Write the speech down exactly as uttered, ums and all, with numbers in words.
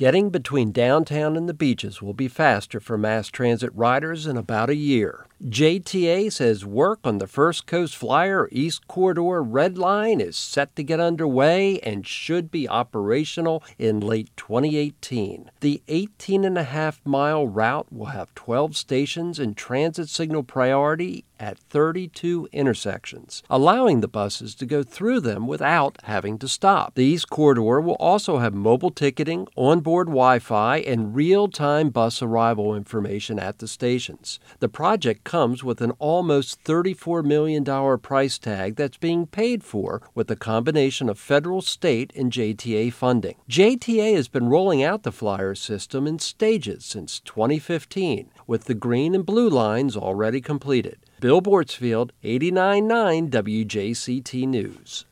Getting between downtown and the beaches will be faster for mass transit riders in about a year. J T A says work on the First Coast Flyer East Corridor Red Line is set to get underway and should be operational in late twenty eighteen. The eighteen and a half mile route will have twelve stations and transit signal priority at thirty-two intersections, allowing the buses to go through them without having to stop. The East Corridor will also have mobile ticketing, onboard Wi-Fi, and real-time bus arrival information at the stations. The project comes with an almost thirty-four million dollars price tag that's being paid for with a combination of federal, state, and J T A funding. J T A has been rolling out the Flyer system in stages since twenty fifteen, with the green and blue lines already completed. Bill Bortsfield, eighty-nine point nine W J C T News.